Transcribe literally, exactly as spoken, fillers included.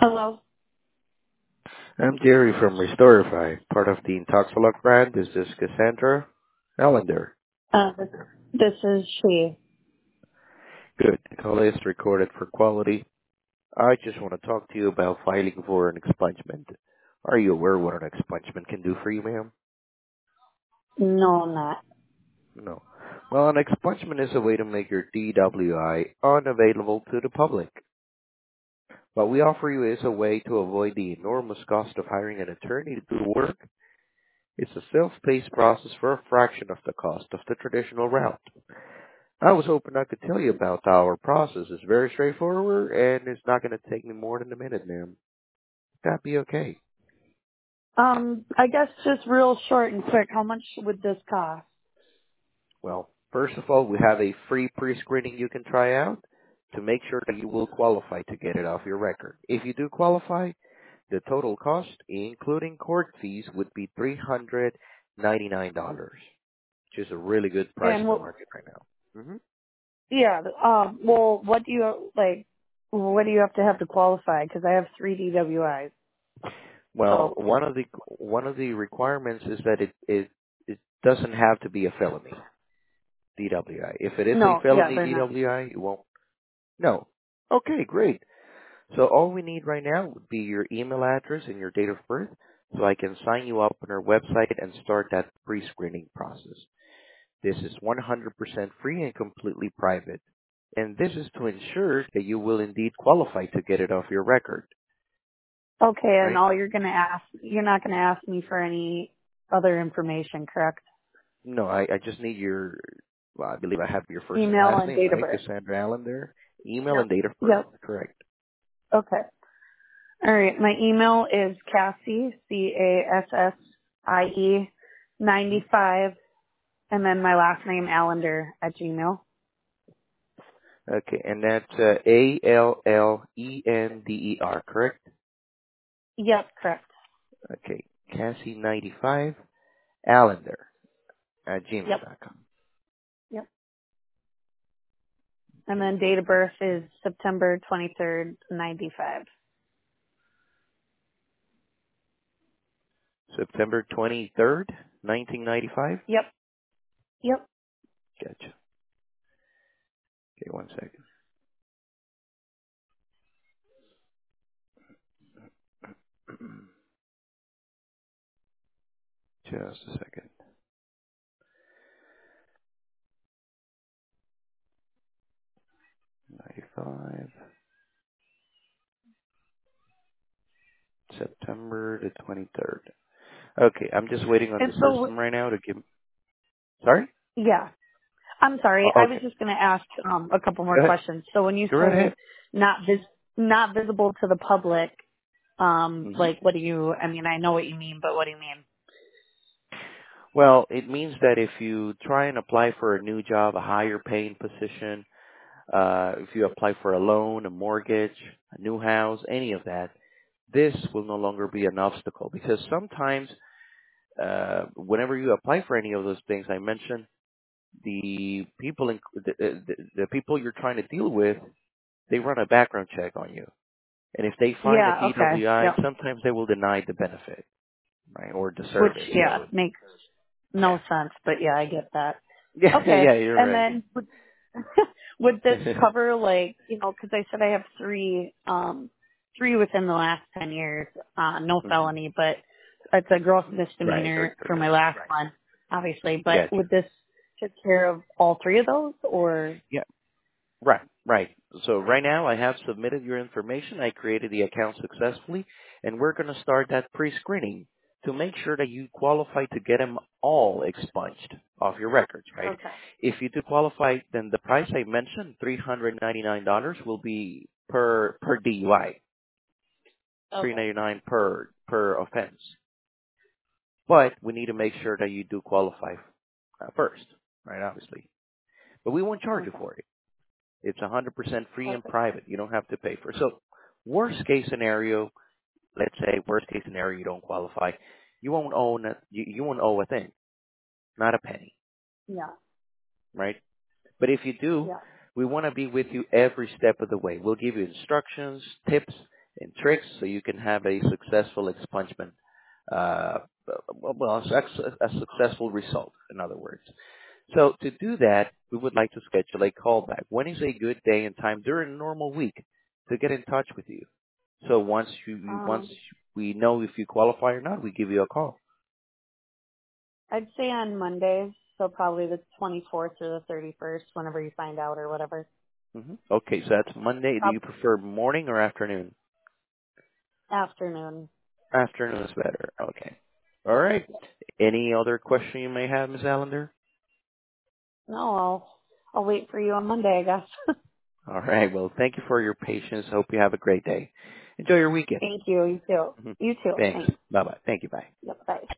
Hello. I'm Jerry from Restorify, part of the Intoxilog brand. This is Cassandra Allender. Uh, this, this is she. Good. The call is recorded for quality. I just want to talk to you about filing for an expungement. Are you aware what an expungement can do for you, ma'am? No, I'm not. No. Well, an expungement is a way to make your D W I unavailable to the public. What we offer you is a way to avoid the enormous cost of hiring an attorney to do the work. It's a self-paced process for a fraction of the cost of the traditional route. I was hoping I could tell you about our process. It's very straightforward, and it's not going to take me more than a minute, ma'am. Would that be okay? Um, I guess just real short and quick, how much would this cost? Well, first of all, we have a free pre-screening you can try out to make sure that you will qualify to get it off your record. If you do qualify, the total cost, including court fees, would be three hundred ninety-nine dollars, which is a really good price And in the what, market right now. hmm yeah, um, well, what do you, like, what do you have to have to qualify? Because I have three D W Is. Well, So, one of the one of the requirements is that it it, it doesn't have to be a felony. D W I. If it is a no, yeah, felony they're not. D W I, it won't. No. Okay, great. So all we need right now would be your email address and your date of birth, so I can sign you up on our website and start that pre-screening process. This is one hundred percent free and completely private. And this is to ensure that you will indeed qualify to get it off your record, Okay, and right? all you're gonna ask, you're not gonna ask me for any other information, correct? No, I, I just need your, well, I believe I have your first and Email last and name, date of right? birth. Cassandra Allen there. Email Yep. and date of birth, Yep. correct. Okay. All right. My email is Cassie, C A S S I E, Mhm. ninety-five, and then my last name, Allender, at Gmail. Okay, and that's uh, A L L E N D E R, correct? Yep, correct. Okay, Cassie ninety-five Allender at Yep. gmail dot com. Yep. And Okay, then one date of birth is September twenty-third, ninety-five. September twenty-third, nineteen ninety-five. Yep. Yep. Gotcha. Okay, one second. Just a second. ninety-five. September the twenty-third. Okay, I'm just waiting on the And so, system right now to give. Sorry? yeah. I'm sorry. Oh, I was okay. just going to ask um, a couple more Go ahead. questions. So when you Go right say ahead. not vis- not visible to the public, um, hmm like what do you? I mean, I know what you mean, but what do you mean? Well, it means that if you try and apply for a new job, a higher paying position, uh, if you apply for a loan, a mortgage, a new house, any of that, this will no longer be an obstacle because sometimes, uh, whenever you apply for any of those things I mentioned, the people in, the, the, the people you're trying to deal with, they run a background check on you. And if they find a Yeah. Okay. D W I, Yep. sometimes they will deny the benefit, right, or the Which service. yeah So, makes yeah. no sense, but yeah, I get that. Yeah, Okay, yeah, you're and right. then would, would this cover like you know because I said I have three um three within the last ten years, uh no hmm felony, but it's a gross Right. misdemeanor for my last one, obviously. But Gotcha. would this take care of all three of those or? Yeah. Right. Right. So right now I have submitted your information. I created the account successfully, and we're going to start that pre-screening to make sure that you qualify to get them all expunged off your records, right? Okay. If you do qualify, then the price I mentioned, three hundred ninety-nine dollars, will be per per D U I, three Okay. hundred ninety-nine per per offense. But we need to make sure that you do qualify uh, first, right? Obviously, but we won't charge you Okay. for it. It's one hundred percent free and Perfect. private. You don't have to pay for it. So, worst case scenario, let's say worst case scenario you don't qualify, you won't own a, you, you won't owe a thing, not a penny, Yeah. right? But if you do, Yeah. we want to be with you every step of the way. We'll give you instructions, tips, and tricks so you can have a successful expungement. Uh, well, a, suc- a successful result, in other words. So to do that, we would like to schedule a callback. When is a good day and time during a normal week to get in touch with you? So once you once Um, we know if you qualify or not, we give you a call. I'd say on Mondays, so probably the twenty-fourth or the thirty-first, whenever you find out or whatever. hmm Okay, so that's Monday. Do Prob- you prefer morning or afternoon? Afternoon. Afternoon is better. Okay. All right. Any other question you may have, Miz Allender? No, I'll I'll wait for you on Monday, I guess. All right. Well, thank you for your patience. Hope you have a great day. Enjoy your weekend. Thank you. You too. Mhm. You too. Thanks. Thanks. Bye bye. Thank you. Bye. Yep. Bye.